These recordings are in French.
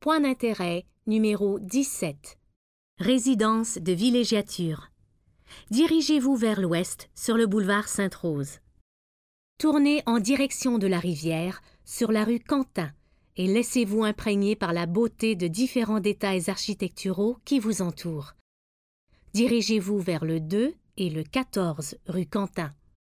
Point d'intérêt numéro 17. Résidence de villégiature. Dirigez-vous vers l'ouest sur le boulevard Sainte-Rose. Tournez en direction de la rivière sur la rue Quentin et laissez-vous imprégner par la beauté de différents détails architecturaux qui vous entourent. Dirigez-vous vers le 2 et le 14 rue Quentin.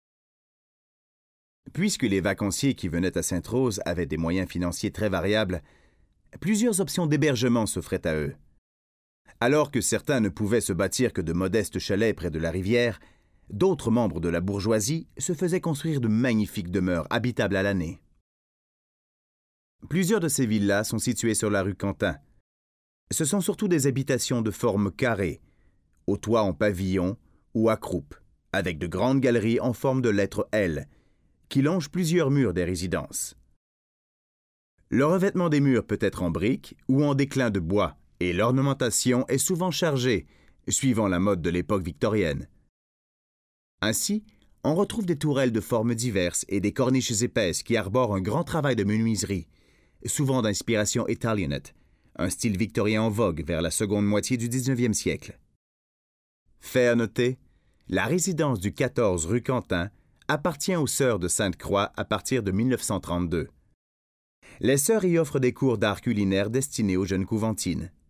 Puisque les vacanciers qui venaient à Sainte-Rose avaient des moyens financiers très variables, plusieurs options d'hébergement s'offraient à eux. Alors que certains ne pouvaient se bâtir que de modestes chalets près de la rivière, d'autres membres de la bourgeoisie se faisaient construire de magnifiques demeures habitables à l'année. Plusieurs de ces villas sont situées sur la rue Quentin. Ce sont surtout des habitations de forme carrée, au toit en pavillon ou à croupe, avec de grandes galeries en forme de lettre L, qui longent plusieurs murs des résidences. Le revêtement des murs peut être en briques ou en déclin de bois, et l'ornementation est souvent chargée, suivant la mode de l'époque victorienne. Ainsi, on retrouve des tourelles de formes diverses et des corniches épaisses qui arborent un grand travail de menuiserie, souvent d'inspiration italianate, un style victorien en vogue vers la seconde moitié du 19e siècle. Fait à noter, la résidence du 14 rue Quentin appartient aux Sœurs de Sainte-Croix à partir de 1932. Les sœurs y offrent des cours d'art culinaire destinés aux jeunes couventines.